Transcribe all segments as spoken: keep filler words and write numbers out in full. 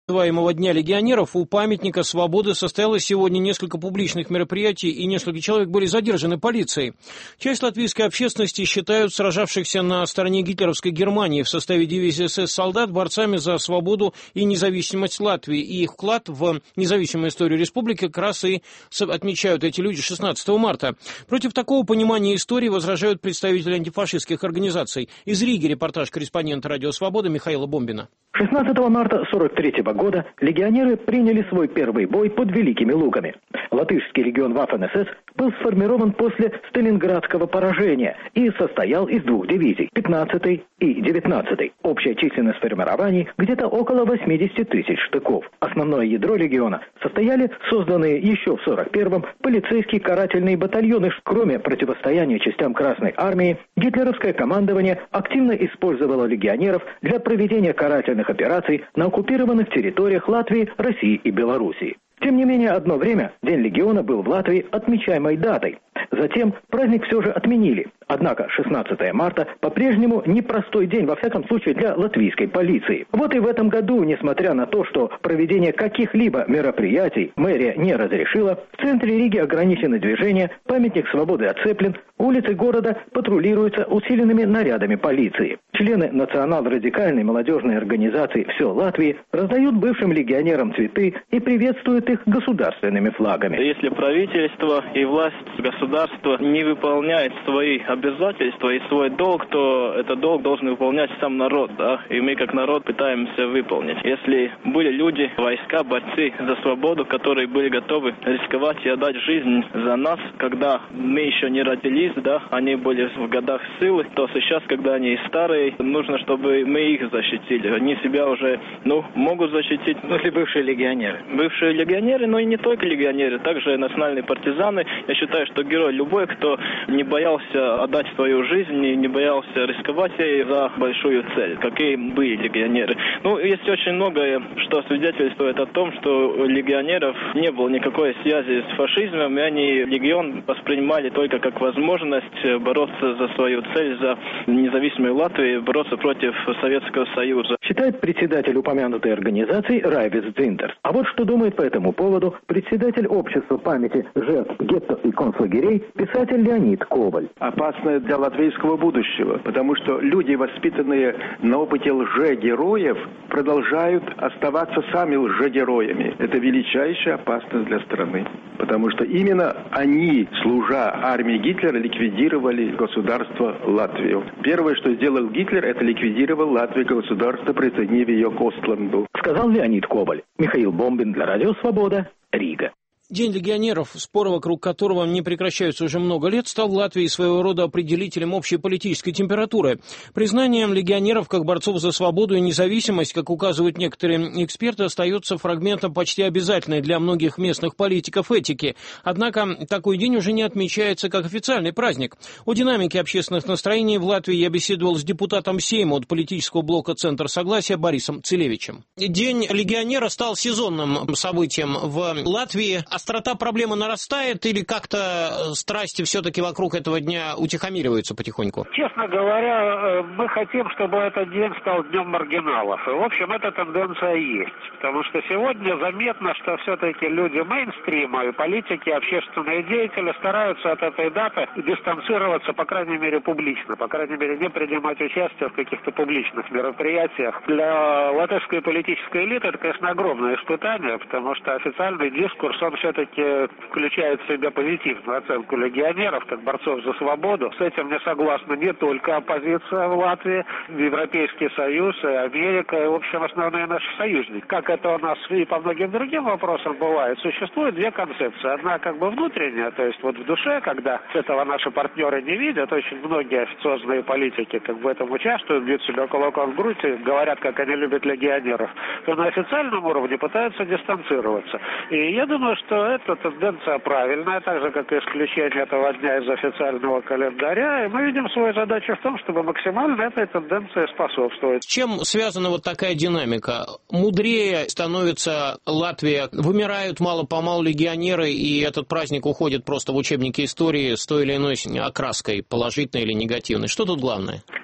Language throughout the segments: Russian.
называемого Дня легионеров у памятника Свободы состоялось сегодня несколько публичных мероприятий, и несколько человек были задержаны полицией. Часть латвийской общественности считают сражавшихся на стороне гитлеровской Германии в составе дивизии эс эс солдат борцами за свободу и независимость Латвии, и их вклад в независимую историю республики как раз и отмечают эти люди шестнадцатого марта. Против такого понимания истории возражают представители антифашистских организаций. Из Риги репортаж корреспондента «Радио Свобода» Михаила Бомбина. шестнадцатого марта сорок третьего года легионеры приняли свой первый бой под Великими Лугами. Латышский легион Waffen-эс эс был сформирован после Сталинградского поражения и состоял из двух дивизий – пятнадцатой и девятнадцатой. Общая численность формирований где-то около восемьдесят тысяч штыков. Основное ядро легиона состояли созданные еще в сорок первом полицейские карательные батальоны. Кроме противостояния частям Красной Армии, гитлеровское командование активно использовало легионеров для проведения карательных операций на оккупированных территориях Латвии, России и Белоруссии. Тем не менее, одно время День легиона был в Латвии отмечаемой датой. Затем праздник все же отменили. Однако шестнадцатого марта по-прежнему непростой день, во всяком случае, для латвийской полиции. Вот и в этом году, несмотря на то, что проведение каких-либо мероприятий мэрия не разрешила, в центре Риги ограничено движение, памятник Свободы оцеплен, улицы города патрулируются усиленными нарядами полиции. Члены национал-радикальной молодежной организации «Все Латвии» раздают бывшим легионерам цветы и приветствуют их государственными флагами. Если правительство и власть государства не выполняет свои обязательства и свой долг, то этот долг должен выполнять сам народ, да, и мы как народ пытаемся выполнить. Если были люди, войска, борцы за свободу, которые были готовы рисковать и отдать жизнь за нас, когда мы еще не родились, да, они были в годах силы, то сейчас, когда они старые, нужно, чтобы мы их защитили. Они себя уже, ну, могут защитить. Ну, если бывшие легионеры. Бывшие легионеры, но и не только легионеры, также национальные партизаны. Я считаю, что герой любой, кто не боялся отдать свою жизнь и не боялся рисковать ей за большую цель, какие были легионеры. Ну, есть очень многое, что свидетельствует о том, что у легионеров не было никакой связи с фашизмом, и они легион воспринимали только как возможность бороться за свою цель, за независимую Латвию, бороться против Советского Союза. Считает председатель упомянутой организации Райвис Дзинтерс. А вот что думает по этому поводу председатель общества памяти жертв гетто и концлагерей, писатель Леонид Коваль. Опасное для латвийского будущего, потому что люди, воспитанные на опыте лжегероев, продолжают оставаться сами лжегероями. Это величайшая опасность для страны, потому что именно они, служа армии Гитлера, ликвидировали государство Латвию. Первое, что сделал Гитлер, это ликвидировал Латвию государство, присоединив ее к Остланду. Сказал Леонид Коваль. Михаил Бомбин для Радио Свобода, Рига. День легионеров, споры вокруг которого не прекращаются уже много лет, стал в Латвии своего рода определителем общей политической температуры. Признанием легионеров как борцов за свободу и независимость, как указывают некоторые эксперты, остается фрагментом почти обязательной для многих местных политиков этики. Однако такой день уже не отмечается как официальный праздник. О динамике общественных настроений в Латвии я беседовал с депутатом Сейма от политического блока «Центр согласия» Борисом Целевичем. День легионера стал сезонным событием в Латвии. Острота проблемы нарастает или как-то страсти все-таки вокруг этого дня утихомириваются потихоньку? Честно говоря, мы хотим, чтобы этот день стал днем маргиналов. И, в общем, эта тенденция есть. Потому что сегодня заметно, что все-таки люди мейнстрима и политики, общественные деятели стараются от этой даты дистанцироваться, по крайней мере, публично. По крайней мере, не принимать участие в каких-то публичных мероприятиях. Для латышской политической элиты это, конечно, огромное испытание, потому что официальный дискурс, он все-таки включает в себя позитивную оценку легионеров, как борцов за свободу. С этим не согласна не только оппозиция в Латвии, Европейский Союз, и Америка, и, в общем, основные наши союзники. Как это у нас и по многим другим вопросам бывает, существует две концепции. Одна как бы внутренняя, то есть вот в душе, когда этого наши партнеры не видят, очень многие официозные политики как бы в этом участвуют, бьют себя кулаком в грудь и говорят, как они любят легионеров, то на официальном уровне пытаются дистанцироваться. И я думаю, что эта тенденция правильная, так же, как и исключение этого дня из официального календаря. И мы видим свою задачу в том, чтобы максимально этой тенденции способствовать. С чем связана вот такая динамика? Мудрее становится Латвия, вымирают мало-помалу легионеры, и этот праздник уходит просто в учебники истории с той или иной окраской, положительной или негативной. Что тут главное? Не,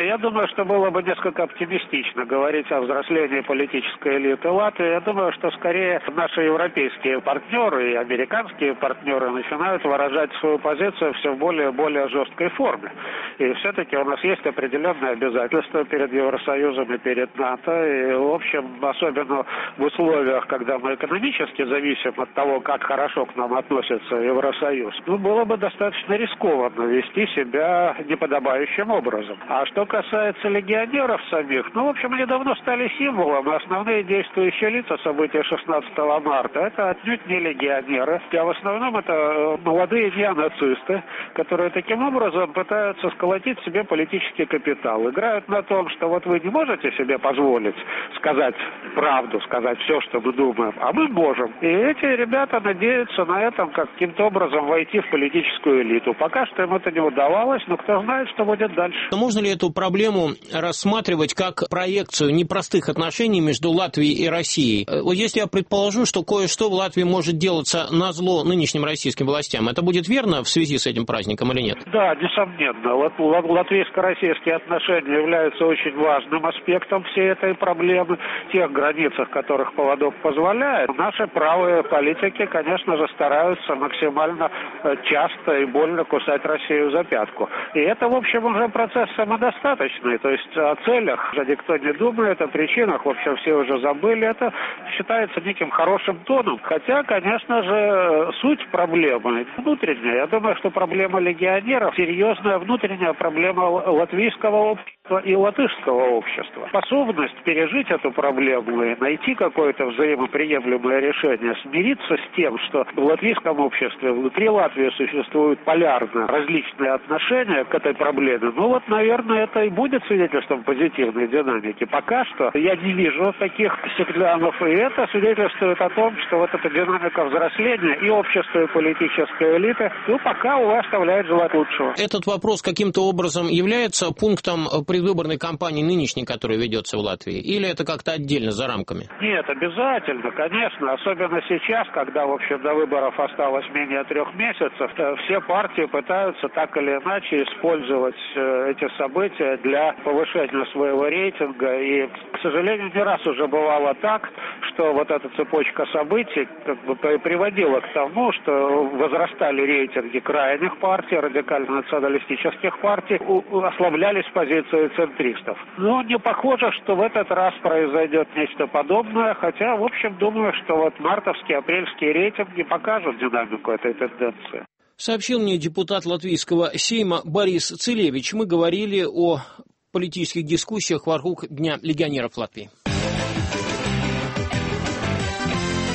я думаю, что было бы несколько оптимистично говорить о взрослении политической элиты Латвии. Я думаю, что скорее наши европейские партнеры и американские партнеры начинают выражать свою позицию все в более и более жесткой форме. И все-таки у нас есть определенные обязательства перед Евросоюзом и перед НАТО. И, в общем, особенно в условиях, когда мы экономически зависим от того, как хорошо к нам относится Евросоюз, ну, было бы достаточно рискованно вести себя неподобающим образом. А что касается легионеров самих, ну, в общем, они давно стали символом. Основные действующие лица события шестнадцатого марта – это отнюдь не легионеры, а в основном это молодые неонацисты, которые таким образом пытаются сколотить себе политический капитал. Играют на том, что вот вы не можете себе позволить сказать правду, сказать все, что мы думаем, а мы можем. И эти ребята надеются на этом каким-то образом войти в политическую элиту. Пока что им это не удавалось, но кто знает, что будет дальше. Можно ли эту проблему рассматривать как проекцию непростых отношений между Латвией и Россией? Вот если я предположу, что кое-что в Латвии может делаться назло нынешним российским властям, это будет верно в связи с этим праздником или нет? Да, несомненно. Латвийско-российские отношения являются очень важным аспектом всей этой проблемы. В тех границах, которых поводок позволяет, наши правые политики, конечно же, стараются максимально часто и больно кусать Россию за пятку. И это, в общем, уже процесс самодостаточный. То есть о целях уже никто не думает, о причинах, в общем, все уже забыли. Это считается неким хорошим тоном. Хотя, конечно же, суть проблемы внутренняя. Я думаю, что проблема легионеров – серьезная внутренняя проблема латвийского общества и латышского общества. Способность пережить эту проблему и найти какое-то взаимоприемлемое решение, смириться с тем, что в латвийском обществе, внутри Латвии существуют полярно различные отношения к этой проблеме, ну вот, наверное, это и будет свидетельством позитивной динамики. Пока что я не вижу таких сигналов, и это свидетельствует о том, что вот эта динамика взросления и общества, и политической элиты, ну, пока, увы, оставляет желать лучшего. Этот вопрос каким-то образом является пунктом предвыборной кампании нынешней, которая ведется в Латвии, или это как-то отдельно, за рамками? Нет, обязательно, конечно, особенно сейчас, когда, в общем, до выборов осталось менее трех месяцев, все партии пытаются так или иначе использовать эти события для повышения своего рейтинга, и, к сожалению, не раз уже бывало так, что вот эта цепочка событий как бы приводила к тому, что возрастали рейтинги крайних партий, радикально-националистических партий, ослаблялись позиции центристов. Но не похоже, что в этот раз произойдет нечто подобное, хотя, в общем, думаю, что вот мартовские, апрельские рейтинги покажут динамику этой тенденции. Сообщил мне депутат Латвийского Сейма Борис Целевич. Мы говорили о политических дискуссиях вокруг Дня легионеров Латвии.